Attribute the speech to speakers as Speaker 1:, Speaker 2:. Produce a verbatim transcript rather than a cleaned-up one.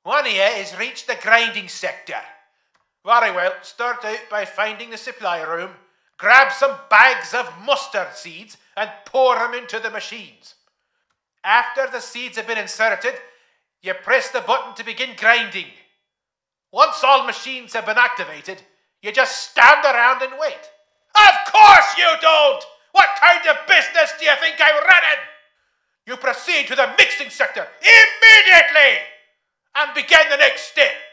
Speaker 1: One of you has reached the grinding sector. Very well, start out by finding the supply room, grab some bags of mustard seeds and pour them into the machines. After the seeds have been inserted, you press the button to begin grinding. Once all machines have been activated, you just stand around and wait. Of course you don't! What kind of business do you think I'm running? You proceed to the mixing sector immediately and begin the next step.